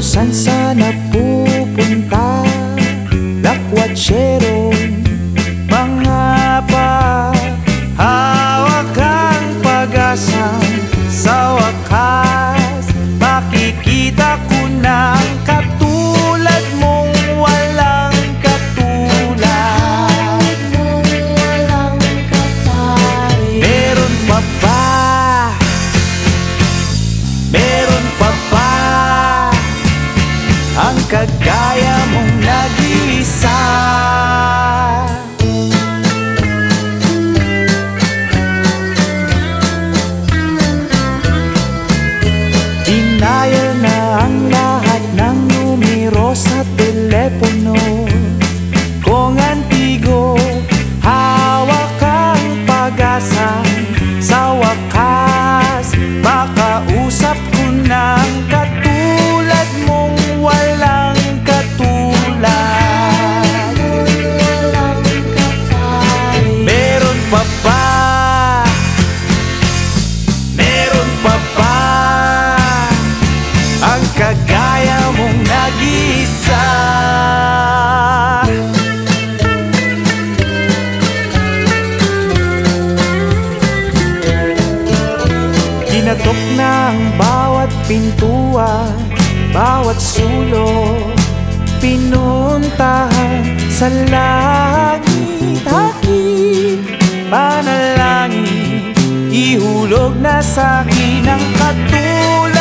San sana pupunta? Lakwatsyerong mga hawak ang pag-asang sa wakas makikita ko ng katulad mong walang katulad. Meron pa ba? Meron pa ba ang kagaya mong nag-iisa? Dinayal na ang lahat ng numero sa telepono. Kung antigo, hawak ang pag-asa. Sa wakas, makausap ko ng katulad mong walang katulad. Meron pa ba? Meron pa ba ang kagaya mong nag-iisa? Kinatok na ang bawat pintuan, bawat sulok, pinuntahan sa langit-hakit. Panalangin, ihulog na sa'kin ang katulad